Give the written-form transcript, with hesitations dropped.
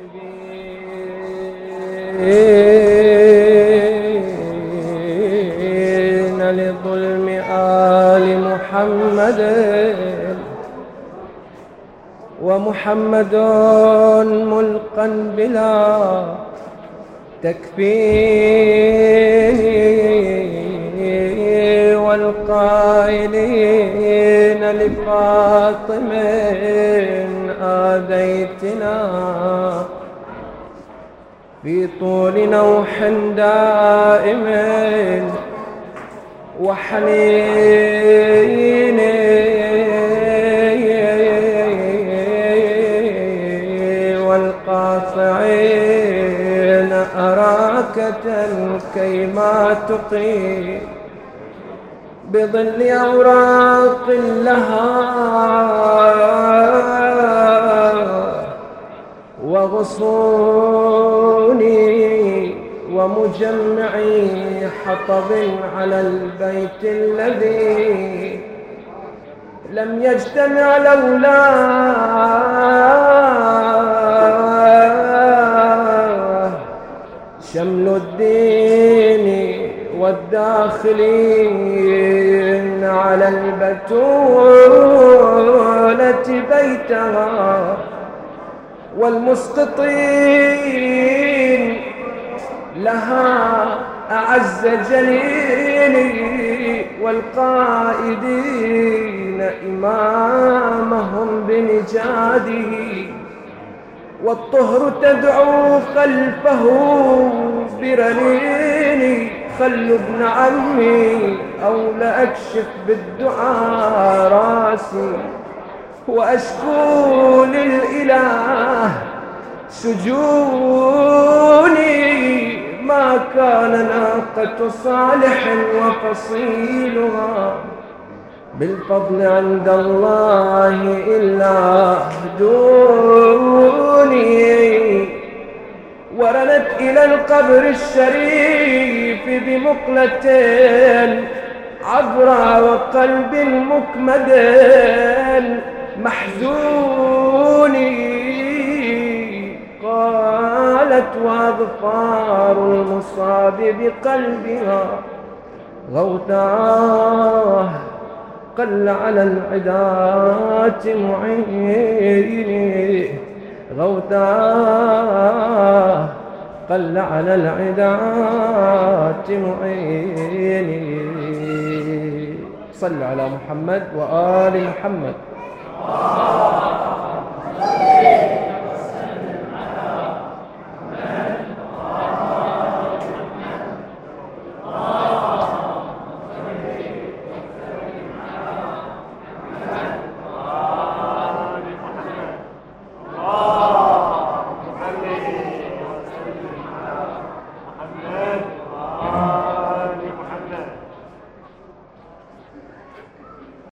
لظلم آل محمد ومحمد ملقا بلا تكفير والقائلين لفاطمة آذيتنا في طول نوح دائم وحنين والقاطعين أراكة كيما تقيم بظل أوراق لها وغصون ومجمع حطب على البيت الذي لم يجتمع لولاه شمل الدين والداخلين على البتولة بيتها والمسقطين لها أعز جليل والقائدين إمامهم بنجاده والطهر تدعو خلفه برنين خلوا ابن عمي أو لأكشف بالدعاء راسي وأشكو للإله سجوني ما كان ناقة صالح وفصيلها بالفضل عند الله إلا دوني ورنت إلى القبر الشريف بمقلة عذراء وقلب مكمد محزوني قالت وأظفار المصاب بقلبها غوثاه قل على العدات معيني غوثاه قل على العدات معيني. صلوا على محمد وآل محمد.